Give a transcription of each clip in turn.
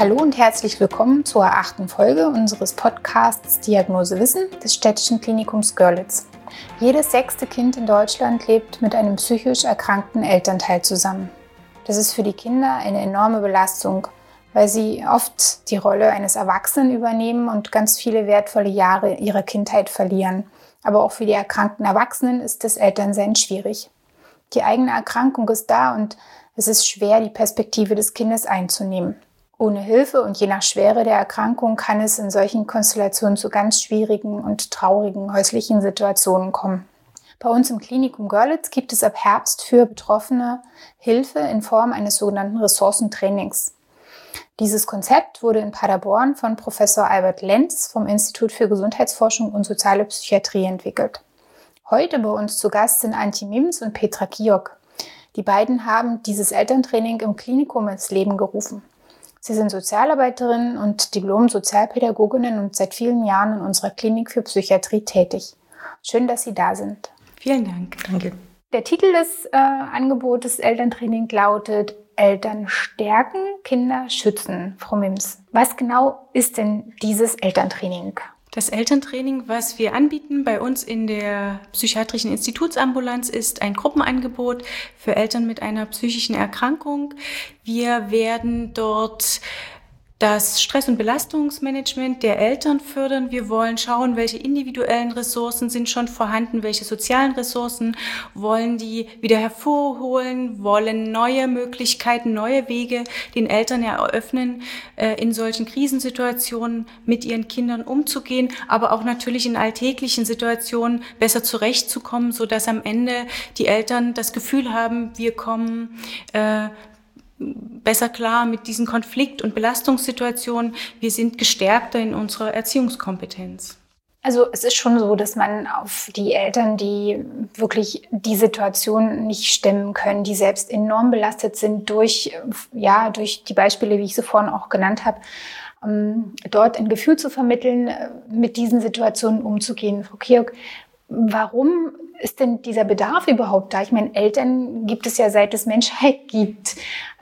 Hallo und herzlich willkommen zur 8. Folge unseres Podcasts Diagnose Wissen des Städtischen Klinikums Görlitz. Jedes 6. Kind in Deutschland lebt mit einem psychisch erkrankten Elternteil zusammen. Das ist für die Kinder eine enorme Belastung, weil sie oft die Rolle eines Erwachsenen übernehmen und ganz viele wertvolle Jahre ihrer Kindheit verlieren. Aber auch für die erkrankten Erwachsenen ist das Elternsein schwierig. Die eigene Erkrankung ist da und es ist schwer, die Perspektive des Kindes einzunehmen. Ohne Hilfe und je nach Schwere der Erkrankung kann es in solchen Konstellationen zu ganz schwierigen und traurigen häuslichen Situationen kommen. Bei uns im Klinikum Görlitz gibt es ab Herbst für Betroffene Hilfe in Form eines sogenannten Ressourcentrainings. Dieses Konzept wurde in Paderborn von Professor Albert Lenz vom Institut für Gesundheitsforschung und Soziale Psychiatrie entwickelt. Heute bei uns zu Gast sind Antje Mims und Petra Kiok. Die beiden haben dieses Elterntraining im Klinikum ins Leben gerufen. Sie sind Sozialarbeiterinnen und Diplom-Sozialpädagoginnen und seit vielen Jahren in unserer Klinik für Psychiatrie tätig. Schön, dass Sie da sind. Vielen Dank. Danke. Der Titel des Angebotes Elterntraining lautet Eltern stärken, Kinder schützen. Frau Mims, was genau ist denn dieses Elterntraining? Das Elterntraining, was wir anbieten bei uns in der psychiatrischen Institutsambulanz, ist ein Gruppenangebot für Eltern mit einer psychischen Erkrankung. Wir werden dort das Stress- und Belastungsmanagement der Eltern fördern. Wir wollen schauen, welche individuellen Ressourcen sind schon vorhanden, welche sozialen Ressourcen wollen die wieder hervorholen, wollen neue Möglichkeiten, neue Wege den Eltern eröffnen, in solchen Krisensituationen mit ihren Kindern umzugehen, aber auch natürlich in alltäglichen Situationen besser zurechtzukommen, sodass am Ende die Eltern das Gefühl haben, wir kommen besser klar mit diesen Konflikt- und Belastungssituationen. Wir sind gestärkter in unserer Erziehungskompetenz. Also es ist schon so, dass man auf die Eltern, die wirklich die Situation nicht stemmen können, die selbst enorm belastet sind durch die Beispiele, wie ich sie vorhin auch genannt habe, dort ein Gefühl zu vermitteln, mit diesen Situationen umzugehen. Frau Kiok, warum ist denn dieser Bedarf überhaupt da? Ich meine, Eltern gibt es ja seit es Menschheit gibt.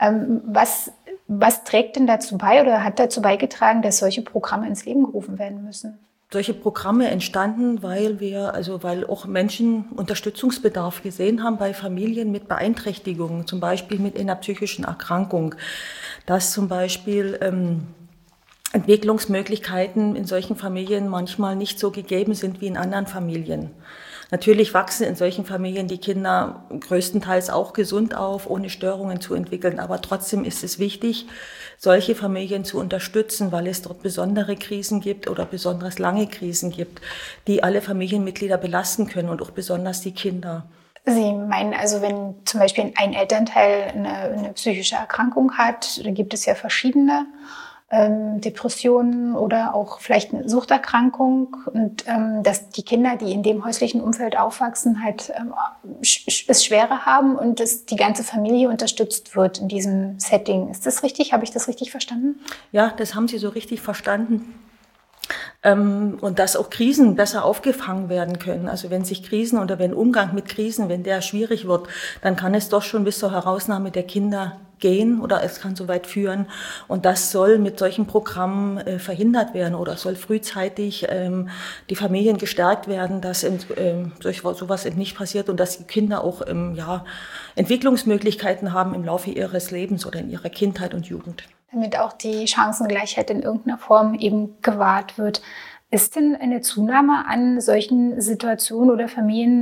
Was trägt denn dazu bei oder hat dazu beigetragen, dass solche Programme ins Leben gerufen werden müssen? Solche Programme entstanden, weil auch Menschen Unterstützungsbedarf gesehen haben bei Familien mit Beeinträchtigungen, zum Beispiel mit einer psychischen Erkrankung, dass zum Beispiel Entwicklungsmöglichkeiten in solchen Familien manchmal nicht so gegeben sind wie in anderen Familien. Natürlich wachsen in solchen Familien die Kinder größtenteils auch gesund auf, ohne Störungen zu entwickeln. Aber trotzdem ist es wichtig, solche Familien zu unterstützen, weil es dort besondere Krisen gibt oder besonders lange Krisen gibt, die alle Familienmitglieder belasten können und auch besonders die Kinder. Sie meinen also, wenn zum Beispiel ein Elternteil eine psychische Erkrankung hat, da gibt es ja verschiedene Depressionen oder auch vielleicht eine Suchterkrankung und dass die Kinder, die in dem häuslichen Umfeld aufwachsen, halt es schwerer haben und dass die ganze Familie unterstützt wird in diesem Setting. Ist das richtig? Habe ich das richtig verstanden? Ja, das haben Sie so richtig verstanden. Und dass auch Krisen besser aufgefangen werden können. Also wenn sich Krisen oder wenn Umgang mit Krisen, wenn der schwierig wird, dann kann es doch schon bis zur Herausnahme der Kinder gehen oder es kann so weit führen. Und das soll mit solchen Programmen verhindert werden oder soll frühzeitig die Familien gestärkt werden, dass durch sowas nicht passiert und dass die Kinder auch Entwicklungsmöglichkeiten haben im Laufe ihres Lebens oder in ihrer Kindheit und Jugend. Damit auch die Chancengleichheit in irgendeiner Form eben gewahrt wird. Ist denn eine Zunahme an solchen Situationen oder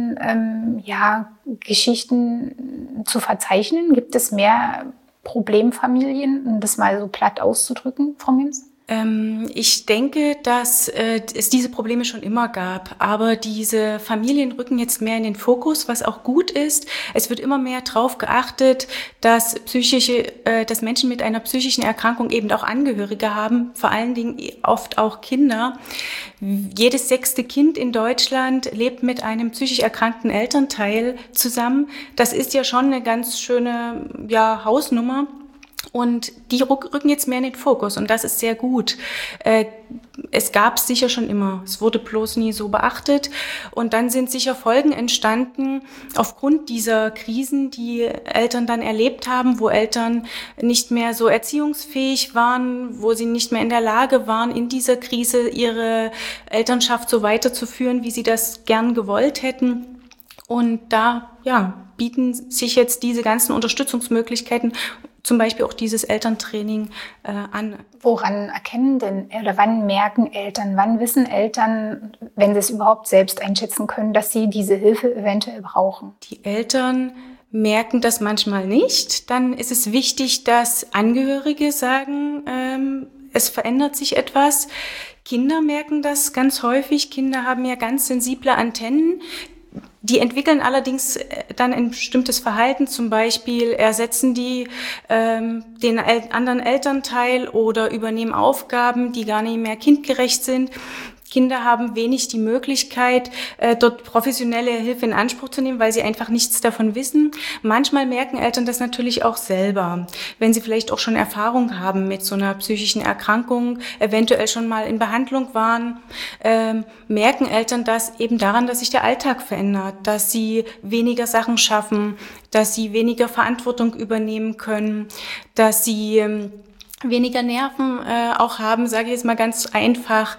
Familiengeschichten zu verzeichnen? Gibt es mehr Problemfamilien, um das mal so platt auszudrücken, Frau Mims? Ich denke, dass es diese Probleme schon immer gab, aber diese Familien rücken jetzt mehr in den Fokus, was auch gut ist. Es wird immer mehr darauf geachtet, dass Menschen mit einer psychischen Erkrankung eben auch Angehörige haben, vor allen Dingen oft auch Kinder. Jedes 6. Kind in Deutschland lebt mit einem psychisch erkrankten Elternteil zusammen. Das ist ja schon eine ganz schöne Hausnummer. Und die rücken jetzt mehr in den Fokus und das ist sehr gut. Es gab es sicher schon immer, es wurde bloß nie so beachtet. Und dann sind sicher Folgen entstanden aufgrund dieser Krisen, die Eltern dann erlebt haben, wo Eltern nicht mehr so erziehungsfähig waren, wo sie nicht mehr in der Lage waren, in dieser Krise ihre Elternschaft so weiterzuführen, wie sie das gern gewollt hätten. Und da bieten sich jetzt diese ganzen Unterstützungsmöglichkeiten, zum Beispiel auch dieses Elterntraining an. Woran erkennen denn oder wann merken Eltern, wann wissen Eltern, wenn sie es überhaupt selbst einschätzen können, dass sie diese Hilfe eventuell brauchen? Die Eltern merken das manchmal nicht. Dann ist es wichtig, dass Angehörige sagen, es verändert sich etwas. Kinder merken das ganz häufig. Kinder haben ja ganz sensible Antennen. Die entwickeln allerdings dann ein bestimmtes Verhalten, zum Beispiel ersetzen die den anderen Elternteil oder übernehmen Aufgaben, die gar nicht mehr kindgerecht sind. Kinder haben wenig die Möglichkeit, dort professionelle Hilfe in Anspruch zu nehmen, weil sie einfach nichts davon wissen. Manchmal merken Eltern das natürlich auch selber, wenn sie vielleicht auch schon Erfahrung haben mit so einer psychischen Erkrankung, eventuell schon mal in Behandlung waren, merken Eltern das eben daran, dass sich der Alltag verändert, dass sie weniger Sachen schaffen, dass sie weniger Verantwortung übernehmen können, dass sie weniger Nerven auch haben, sage ich jetzt mal ganz einfach,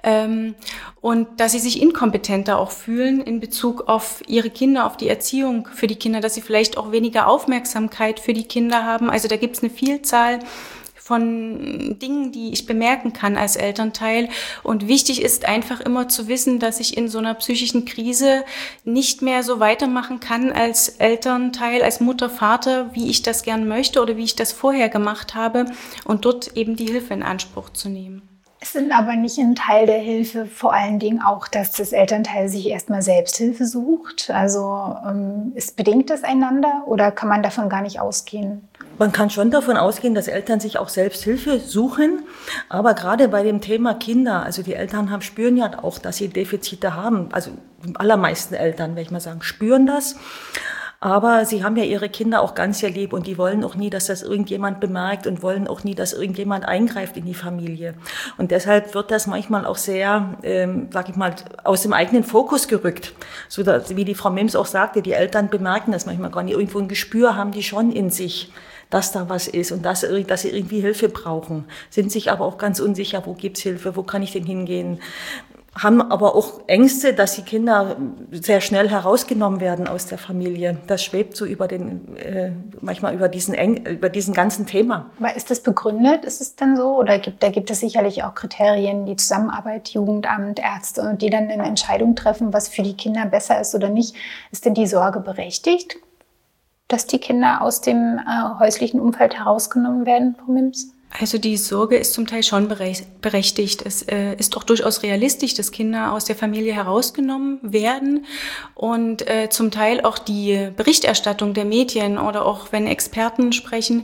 und dass sie sich inkompetenter auch fühlen in Bezug auf ihre Kinder, auf die Erziehung für die Kinder, dass sie vielleicht auch weniger Aufmerksamkeit für die Kinder haben. Also da gibt es eine Vielzahl von Dingen, die ich bemerken kann als Elternteil. Und wichtig ist einfach immer zu wissen, dass ich in so einer psychischen Krise nicht mehr so weitermachen kann als Elternteil, als Mutter, Vater, wie ich das gern möchte oder wie ich das vorher gemacht habe und dort eben die Hilfe in Anspruch zu nehmen. Es sind aber nicht ein Teil der Hilfe vor allen Dingen auch, dass das Elternteil sich erstmal Selbsthilfe sucht. Also bedingt das einander oder kann man davon gar nicht ausgehen? Man kann schon davon ausgehen, dass Eltern sich auch Selbsthilfe suchen, aber gerade bei dem Thema Kinder, also die Eltern spüren ja auch, dass sie Defizite haben. Also die allermeisten Eltern, würde ich mal sagen, spüren das. Aber sie haben ja ihre Kinder auch ganz sehr lieb und die wollen auch nie, dass das irgendjemand bemerkt und wollen auch nie, dass irgendjemand eingreift in die Familie. Und deshalb wird das manchmal auch sehr, aus dem eigenen Fokus gerückt. So dass, wie die Frau Mims auch sagte, die Eltern bemerken das manchmal gar nicht. Irgendwo ein Gespür haben die schon in sich, dass da was ist und dass sie irgendwie Hilfe brauchen. Sind sich aber auch ganz unsicher, wo gibt's Hilfe, wo kann ich denn hingehen? Haben aber auch Ängste, dass die Kinder sehr schnell herausgenommen werden aus der Familie. Das schwebt so manchmal über diesen ganzen Thema. Aber ist das begründet? Ist es denn so? Oder gibt es sicherlich auch Kriterien, die Zusammenarbeit, Jugendamt, Ärzte, die dann eine Entscheidung treffen, was für die Kinder besser ist oder nicht? Ist denn die Sorge berechtigt, dass die Kinder aus dem häuslichen Umfeld herausgenommen werden, Frau Mims? Also die Sorge ist zum Teil schon berechtigt. Es ist auch durchaus realistisch, dass Kinder aus der Familie herausgenommen werden und zum Teil auch die Berichterstattung der Medien oder auch wenn Experten sprechen,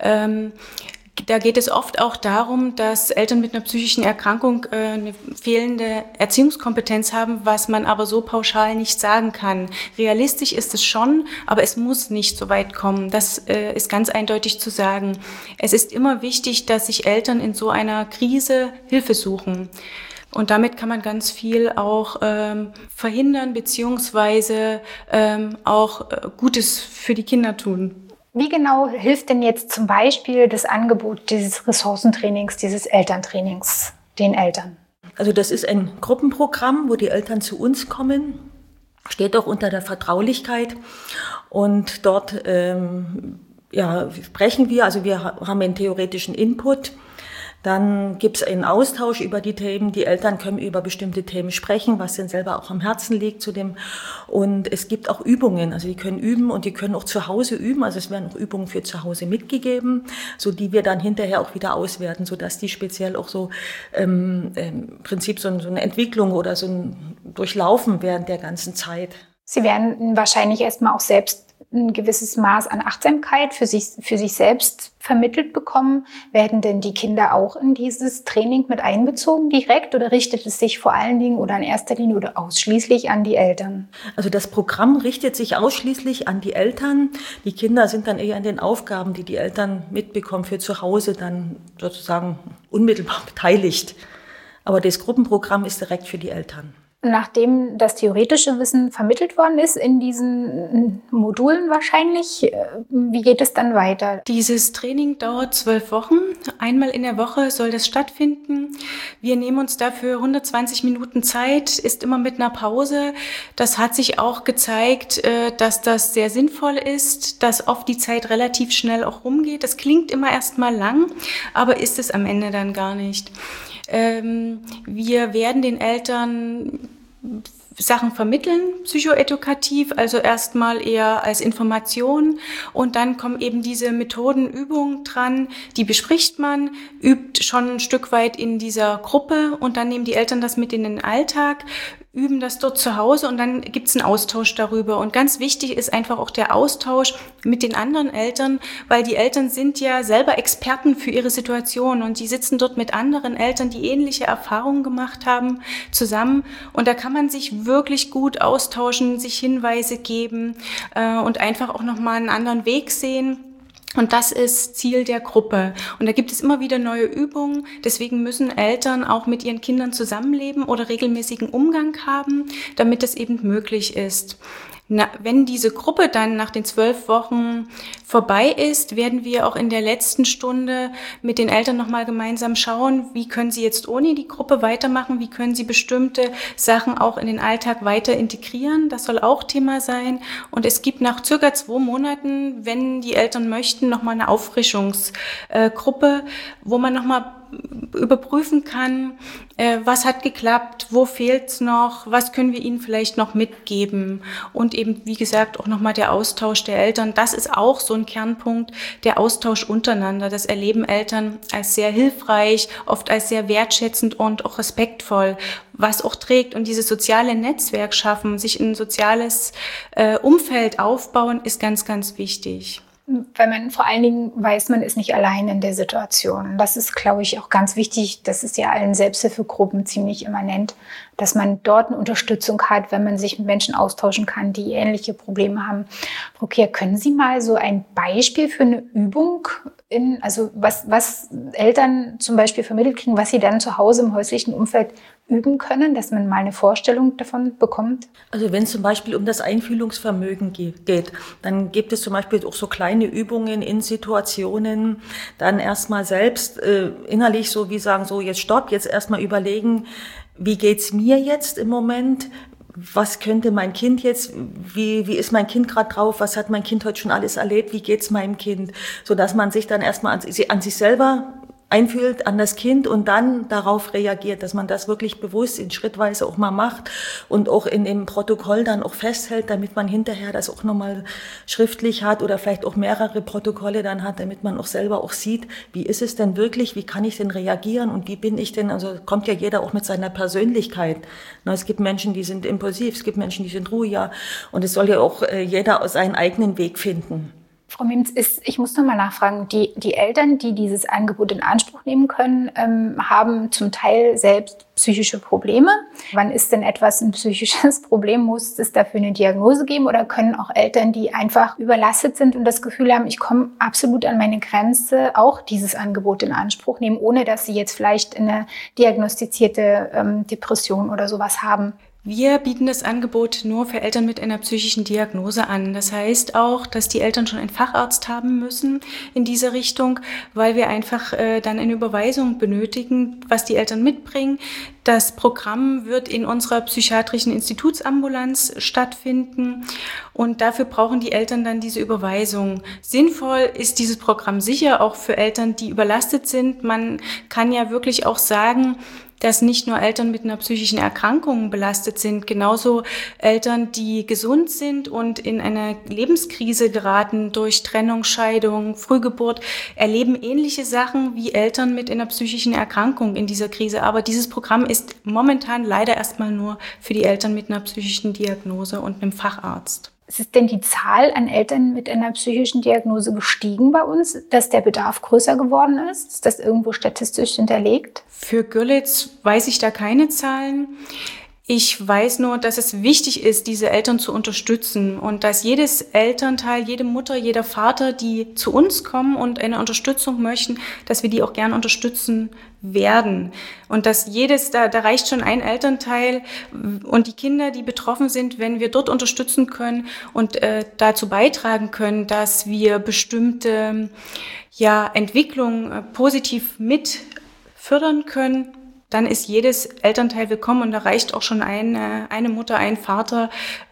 da geht es oft auch darum, dass Eltern mit einer psychischen Erkrankung eine fehlende Erziehungskompetenz haben, was man aber so pauschal nicht sagen kann. Realistisch ist es schon, aber es muss nicht so weit kommen. Das ist ganz eindeutig zu sagen. Es ist immer wichtig, dass sich Eltern in so einer Krise Hilfe suchen. Und damit kann man ganz viel auch verhindern, beziehungsweise auch Gutes für die Kinder tun. Wie genau hilft denn jetzt zum Beispiel das Angebot dieses Ressourcentrainings, dieses Elterntrainings den Eltern? Also das ist ein Gruppenprogramm, wo die Eltern zu uns kommen, steht auch unter der Vertraulichkeit und dort sprechen wir, also wir haben einen theoretischen Input. Dann gibt es einen Austausch über die Themen. Die Eltern können über bestimmte Themen sprechen, was denn selber auch am Herzen liegt zu dem. Und es gibt auch Übungen. Also die können üben und die können auch zu Hause üben. Also es werden auch Übungen für zu Hause mitgegeben, so die wir dann hinterher auch wieder auswerten, so dass die speziell auch so im Prinzip so eine Entwicklung oder so ein Durchlaufen während der ganzen Zeit. Sie werden wahrscheinlich erstmal auch selbst ein gewisses Maß an Achtsamkeit für sich selbst vermittelt bekommen. Werden denn die Kinder auch in dieses Training mit einbezogen direkt oder richtet es sich vor allen Dingen oder in erster Linie oder ausschließlich an die Eltern? Also das Programm richtet sich ausschließlich an die Eltern. Die Kinder sind dann eher an den Aufgaben, die die Eltern mitbekommen, für zu Hause dann sozusagen unmittelbar beteiligt. Aber das Gruppenprogramm ist direkt für die Eltern. Nachdem das theoretische Wissen vermittelt worden ist in diesen Modulen wahrscheinlich, wie geht es dann weiter? Dieses Training dauert 12 Wochen. Einmal in der Woche soll das stattfinden. Wir nehmen uns dafür 120 Minuten Zeit, ist immer mit einer Pause. Das hat sich auch gezeigt, dass das sehr sinnvoll ist, dass oft die Zeit relativ schnell auch rumgeht. Das klingt immer erstmal lang, aber ist es am Ende dann gar nicht. Wir werden den Eltern Sachen vermitteln, psychoedukativ, also erstmal eher als Information und dann kommen eben diese Methodenübungen dran, die bespricht man, übt schon ein Stück weit in dieser Gruppe und dann nehmen die Eltern das mit in den Alltag, üben das dort zu Hause und dann gibt's einen Austausch darüber. Und ganz wichtig ist einfach auch der Austausch mit den anderen Eltern, weil die Eltern sind ja selber Experten für ihre Situation und die sitzen dort mit anderen Eltern, die ähnliche Erfahrungen gemacht haben, zusammen. Und da kann man sich wirklich gut austauschen, sich Hinweise geben und einfach auch nochmal einen anderen Weg sehen. Und das ist Ziel der Gruppe. Und da gibt es immer wieder neue Übungen. Deswegen müssen Eltern auch mit ihren Kindern zusammenleben oder regelmäßigen Umgang haben, damit das eben möglich ist. Wenn diese Gruppe dann nach den 12 Wochen vorbei ist, werden wir auch in der letzten Stunde mit den Eltern nochmal gemeinsam schauen, wie können sie jetzt ohne die Gruppe weitermachen, wie können sie bestimmte Sachen auch in den Alltag weiter integrieren. Das soll auch Thema sein. Und es gibt nach circa 2 Monaten, wenn die Eltern möchten, nochmal eine Auffrischungsgruppe, wo man nochmal überprüfen kann, was hat geklappt, wo fehlt's noch, was können wir ihnen vielleicht noch mitgeben und eben, wie gesagt, auch nochmal der Austausch der Eltern. Das ist auch so ein Kernpunkt, der Austausch untereinander. Das erleben Eltern als sehr hilfreich, oft als sehr wertschätzend und auch respektvoll, was auch trägt. Und dieses soziale Netzwerk schaffen, sich ein soziales Umfeld aufbauen, ist ganz, ganz wichtig. Weil man vor allen Dingen weiß, man ist nicht allein in der Situation. Das ist, glaube ich, auch ganz wichtig. Das ist ja allen Selbsthilfegruppen ziemlich immanent, dass man dort eine Unterstützung hat, wenn man sich mit Menschen austauschen kann, die ähnliche Probleme haben. Frau Kehr, können Sie mal so ein Beispiel für eine Übung, also was Eltern zum Beispiel vermittelt kriegen, was sie dann zu Hause im häuslichen Umfeld üben können, dass man mal eine Vorstellung davon bekommt? Also wenn es zum Beispiel um das Einfühlungsvermögen geht, dann gibt es zum Beispiel auch so kleine Übungen in Situationen, dann erstmal selbst innerlich so wie sagen, so jetzt stopp, jetzt erstmal überlegen, wie geht's mir jetzt im Moment? Was könnte mein Kind jetzt, wie ist mein Kind gerade drauf, was hat mein Kind heute schon alles erlebt, wie geht's meinem Kind? So dass man sich dann erstmal an sich selber einfühlt, an das Kind und dann darauf reagiert, dass man das wirklich bewusst in schrittweise auch mal macht und auch in dem Protokoll dann auch festhält, damit man hinterher das auch nochmal schriftlich hat oder vielleicht auch mehrere Protokolle dann hat, damit man auch selber auch sieht, wie ist es denn wirklich, wie kann ich denn reagieren und wie bin ich denn, also kommt ja jeder auch mit seiner Persönlichkeit. Es gibt Menschen, die sind impulsiv, es gibt Menschen, die sind ruhiger und es soll ja auch jeder seinen eigenen Weg finden. Frau Miemz, ich muss noch mal nachfragen, die Eltern, die dieses Angebot in Anspruch nehmen können, haben zum Teil selbst psychische Probleme. Wann ist denn etwas ein psychisches Problem? Muss es dafür eine Diagnose geben oder können auch Eltern, die einfach überlastet sind und das Gefühl haben, ich komme absolut an meine Grenze, auch dieses Angebot in Anspruch nehmen, ohne dass sie jetzt vielleicht eine diagnostizierte Depression oder sowas haben? Wir bieten das Angebot nur für Eltern mit einer psychischen Diagnose an. Das heißt auch, dass die Eltern schon einen Facharzt haben müssen in dieser Richtung, weil wir einfach dann eine Überweisung benötigen, was die Eltern mitbringen. Das Programm wird in unserer psychiatrischen Institutsambulanz stattfinden und dafür brauchen die Eltern dann diese Überweisung. Sinnvoll ist dieses Programm sicher auch für Eltern, die überlastet sind. Man kann ja wirklich auch sagen, dass nicht nur Eltern mit einer psychischen Erkrankung belastet sind, genauso Eltern, die gesund sind und in eine Lebenskrise geraten durch Trennung, Scheidung, Frühgeburt, erleben ähnliche Sachen wie Eltern mit einer psychischen Erkrankung in dieser Krise. Aber dieses Programm ist momentan leider erstmal nur für die Eltern mit einer psychischen Diagnose und einem Facharzt. Ist denn die Zahl an Eltern mit einer psychischen Diagnose gestiegen bei uns, dass der Bedarf größer geworden ist? Ist das irgendwo statistisch hinterlegt? Für Görlitz weiß ich da keine Zahlen. Ich weiß nur, dass es wichtig ist, diese Eltern zu unterstützen und dass jedes Elternteil, jede Mutter, jeder Vater, die zu uns kommen und eine Unterstützung möchten, dass wir die auch gern unterstützen werden. Und dass da reicht schon ein Elternteil und die Kinder, die betroffen sind, wenn wir dort unterstützen können und dazu beitragen können, dass wir bestimmte Entwicklungen positiv mit fördern können, dann ist jedes Elternteil willkommen und da reicht auch schon eine Mutter, ein Vater,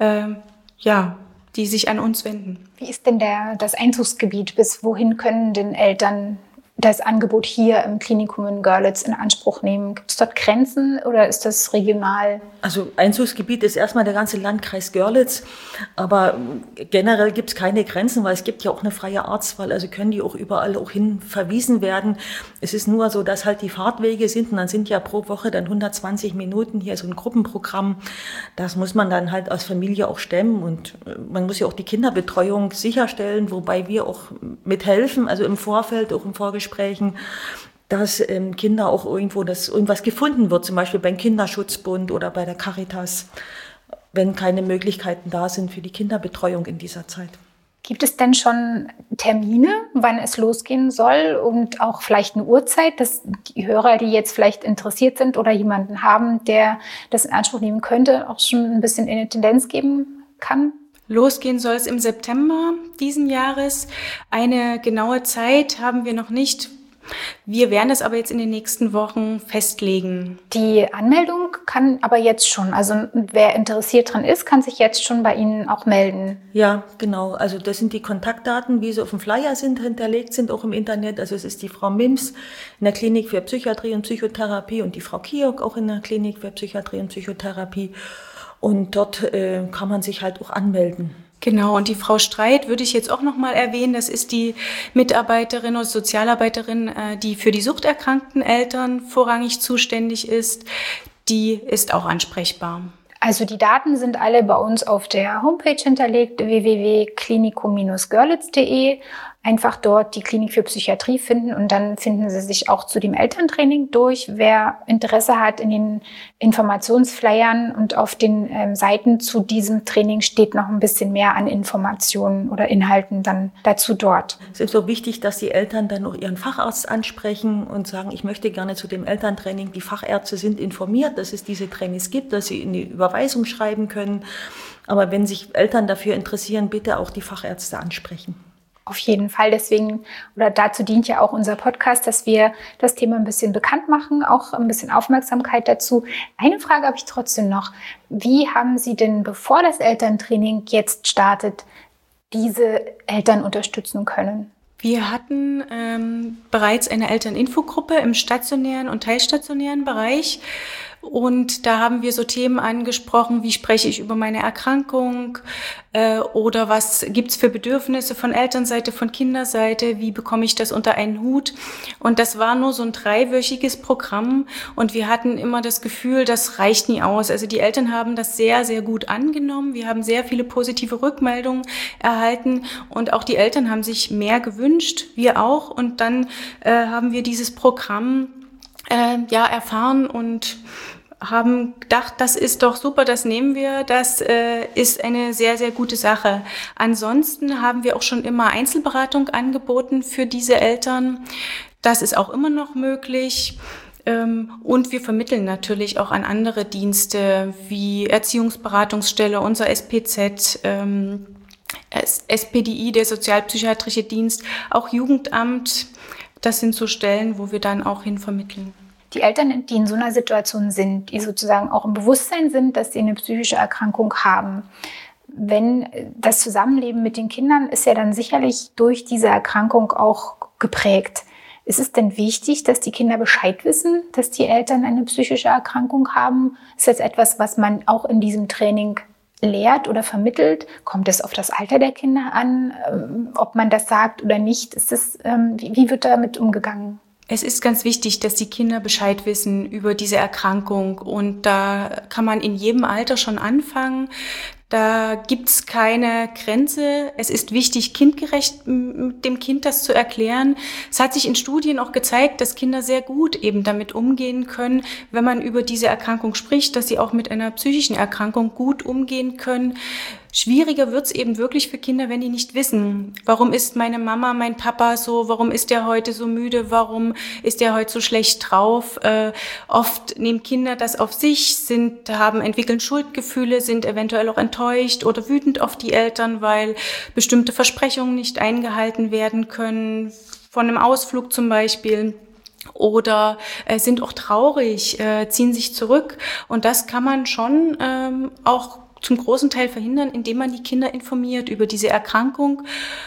die sich an uns wenden. Wie ist denn das Einzugsgebiet? Bis wohin können denn Eltern das Angebot hier im Klinikum in Görlitz in Anspruch nehmen? Gibt es dort Grenzen oder ist das regional? Also Einzugsgebiet ist erstmal der ganze Landkreis Görlitz, aber generell gibt es keine Grenzen, weil es gibt ja auch eine freie Arztwahl, also können die auch überall auch hin verwiesen werden. Es ist nur so, dass halt die Fahrtwege sind und dann sind ja pro Woche dann 120 Minuten hier so ein Gruppenprogramm. Das muss man dann halt als Familie auch stemmen und man muss ja auch die Kinderbetreuung sicherstellen, wobei wir auch mithelfen, also im Vorfeld, auch im Vorgesprächen, dass Kinder auch irgendwas gefunden wird, zum Beispiel beim Kinderschutzbund oder bei der Caritas, wenn keine Möglichkeiten da sind für die Kinderbetreuung in dieser Zeit. Gibt es denn schon Termine, wann es losgehen soll und auch vielleicht eine Uhrzeit, dass die Hörer, die jetzt vielleicht interessiert sind oder jemanden haben, der das in Anspruch nehmen könnte, auch schon ein bisschen eine Tendenz geben kann? Losgehen soll es im September diesen Jahres. Eine genaue Zeit haben wir noch nicht. Wir werden es aber jetzt in den nächsten Wochen festlegen. Die Anmeldung kann aber jetzt schon, also wer interessiert dran ist, kann sich jetzt schon bei Ihnen auch melden. Ja, genau. Also das sind die Kontaktdaten, wie sie auf dem Flyer hinterlegt sind, auch im Internet. Also es ist die Frau Mims in der Klinik für Psychiatrie und Psychotherapie und die Frau Kiok auch in der Klinik für Psychiatrie und Psychotherapie. Und dort kann man sich halt auch anmelden. Genau, und die Frau Streit würde ich jetzt auch nochmal erwähnen. Das ist die Mitarbeiterin oder Sozialarbeiterin, die für die suchterkrankten Eltern vorrangig zuständig ist. Die ist auch ansprechbar. Also die Daten sind alle bei uns auf der Homepage hinterlegt, www.klinikum-görlitz.de. Einfach dort die Klinik für Psychiatrie finden und dann finden Sie sich auch zu dem Elterntraining durch. Wer Interesse hat, in den Informationsflyern und auf den Seiten zu diesem Training steht noch ein bisschen mehr an Informationen oder Inhalten dann dazu dort. Es ist so wichtig, dass die Eltern dann auch ihren Facharzt ansprechen und sagen, ich möchte gerne zu dem Elterntraining. Die Fachärzte sind informiert, dass es diese Trainings gibt, dass sie in die Überweisung schreiben können. Aber wenn sich Eltern dafür interessieren, bitte auch die Fachärzte ansprechen. Auf jeden Fall. Deswegen, oder dazu dient ja auch unser Podcast, dass wir das Thema ein bisschen bekannt machen, auch ein bisschen Aufmerksamkeit dazu. Eine Frage habe ich trotzdem noch. Wie haben Sie denn, bevor das Elterntraining jetzt startet, diese Eltern unterstützen können? Wir hatten bereits eine Elterninfogruppe im stationären und teilstationären Bereich. Und da haben wir so Themen angesprochen, wie spreche ich über meine Erkrankung oder was gibt's für Bedürfnisse von Elternseite, von Kinderseite, wie bekomme ich das unter einen Hut. Und das war nur so ein 3-wöchiges Programm und wir hatten immer das Gefühl, das reicht nie aus. Also die Eltern haben das sehr, sehr gut angenommen. Wir haben sehr viele positive Rückmeldungen erhalten und auch die Eltern haben sich mehr gewünscht, wir auch. Und dann haben wir dieses Programm erfahren und haben gedacht, das ist doch super, das nehmen wir, das ist eine sehr, sehr gute Sache. Ansonsten haben wir auch schon immer Einzelberatung angeboten für diese Eltern. Das ist auch immer noch möglich. Und wir vermitteln natürlich auch an andere Dienste wie Erziehungsberatungsstelle, unser SPZ, SPDI, der Sozialpsychiatrische Dienst, auch Jugendamt. Das sind so Stellen, wo wir dann auch hin vermitteln. Die Eltern, die in so einer Situation sind, die sozusagen auch im Bewusstsein sind, dass sie eine psychische Erkrankung haben, wenn das Zusammenleben mit den Kindern ist ja dann sicherlich durch diese Erkrankung auch geprägt. Ist es denn wichtig, dass die Kinder Bescheid wissen, dass die Eltern eine psychische Erkrankung haben? Ist das etwas, was man auch in diesem Training lehrt oder vermittelt? Kommt es auf das Alter der Kinder an, ob man das sagt oder nicht? Ist das, wie wird damit umgegangen? Es ist ganz wichtig, dass die Kinder Bescheid wissen über diese Erkrankung und da kann man in jedem Alter schon anfangen. Da gibt's keine Grenze. Es ist wichtig, kindgerecht mit dem Kind das zu erklären. Es hat sich in Studien auch gezeigt, dass Kinder sehr gut eben damit umgehen können, wenn man über diese Erkrankung spricht, dass sie auch mit einer psychischen Erkrankung gut umgehen können. Schwieriger wird's eben wirklich für Kinder, wenn die nicht wissen, warum ist meine Mama, mein Papa so, warum ist der heute so müde, warum ist der heute so schlecht drauf. Oft nehmen Kinder das auf sich, entwickeln Schuldgefühle, sind eventuell auch enttäuscht oder wütend auf die Eltern, weil bestimmte Versprechungen nicht eingehalten werden können, von einem Ausflug zum Beispiel. Oder sind auch traurig, ziehen sich zurück. Und das kann man schon auch zum großen Teil verhindern, indem man die Kinder informiert über diese Erkrankung.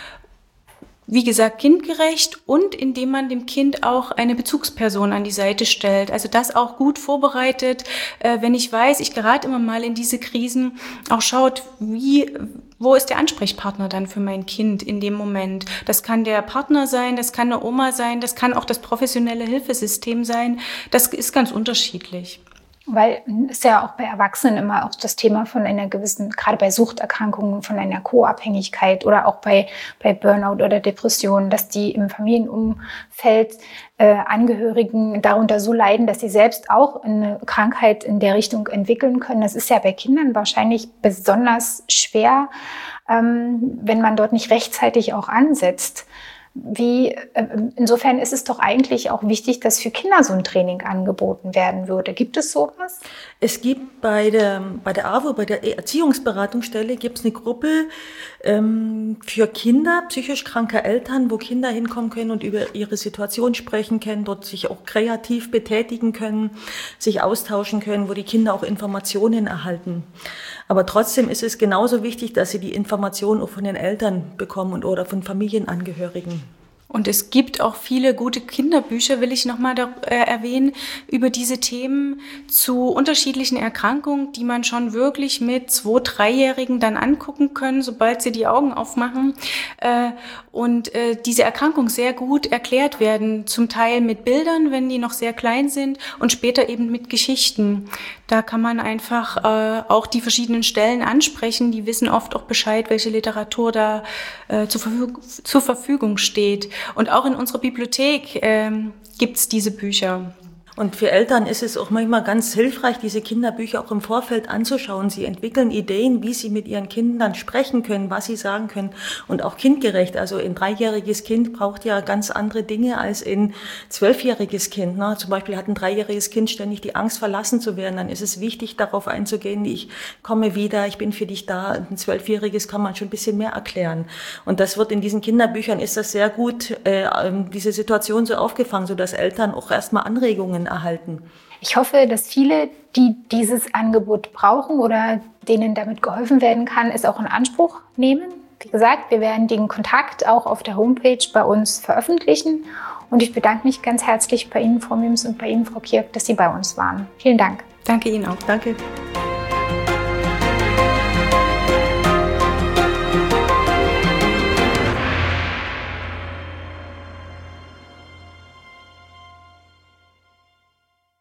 Wie gesagt, kindgerecht und indem man dem Kind auch eine Bezugsperson an die Seite stellt. Also das auch gut vorbereitet, wenn ich weiß, ich gerate immer mal in diese Krisen, auch schaut, wo ist der Ansprechpartner dann für mein Kind in dem Moment? Das kann der Partner sein, das kann eine Oma sein, das kann auch das professionelle Hilfesystem sein. Das ist ganz unterschiedlich. Weil es ja auch bei Erwachsenen immer auch das Thema von einer gewissen, gerade bei Suchterkrankungen, von einer Co-Abhängigkeit oder auch bei Burnout oder Depressionen, dass die im Familienumfeld Angehörigen darunter so leiden, dass sie selbst auch eine Krankheit in der Richtung entwickeln können. Das ist ja bei Kindern wahrscheinlich besonders schwer, wenn man dort nicht rechtzeitig auch ansetzt. Insofern ist es doch eigentlich auch wichtig, dass für Kinder so ein Training angeboten werden würde. Gibt es sowas? Es gibt bei der AWO, bei der Erziehungsberatungsstelle, gibt es eine Gruppe für Kinder, psychisch kranker Eltern, wo Kinder hinkommen können und über ihre Situation sprechen können, dort sich auch kreativ betätigen können, sich austauschen können, wo die Kinder auch Informationen erhalten. Aber trotzdem ist es genauso wichtig, dass sie die Informationen auch von den Eltern bekommen oder von Familienangehörigen. Und es gibt auch viele gute Kinderbücher, will ich nochmal erwähnen, über diese Themen zu unterschiedlichen Erkrankungen, die man schon wirklich mit 2-, 3-Jährigen dann angucken können, sobald sie die Augen aufmachen. Und diese Erkrankung sehr gut erklärt werden, zum Teil mit Bildern, wenn die noch sehr klein sind, und später eben mit Geschichten. Da kann man einfach auch die verschiedenen Stellen ansprechen. Die wissen oft auch Bescheid, welche Literatur da zur Verfügung steht. Und auch in unserer Bibliothek gibt's diese Bücher. Und für Eltern ist es auch manchmal ganz hilfreich, diese Kinderbücher auch im Vorfeld anzuschauen. Sie entwickeln Ideen, wie sie mit ihren Kindern sprechen können, was sie sagen können, und auch kindgerecht. Also ein 3-jähriges Kind braucht ja ganz andere Dinge als ein 12-jähriges Kind. Ne? Zum Beispiel hat ein 3-jähriges Kind ständig die Angst, verlassen zu werden. Dann ist es wichtig, darauf einzugehen, ich komme wieder, ich bin für dich da. Ein 12-jähriges kann man schon ein bisschen mehr erklären. Und das wird in diesen Kinderbüchern, ist das sehr gut, diese Situation so aufgefangen, sodass Eltern auch erstmal Anregungen erhalten. Ich hoffe, dass viele, die dieses Angebot brauchen oder denen damit geholfen werden kann, es auch in Anspruch nehmen. Wie gesagt, wir werden den Kontakt auch auf der Homepage bei uns veröffentlichen. Und ich bedanke mich ganz herzlich bei Ihnen, Frau Mims, und bei Ihnen, Frau Kirk, dass Sie bei uns waren. Vielen Dank. Danke Ihnen auch. Danke.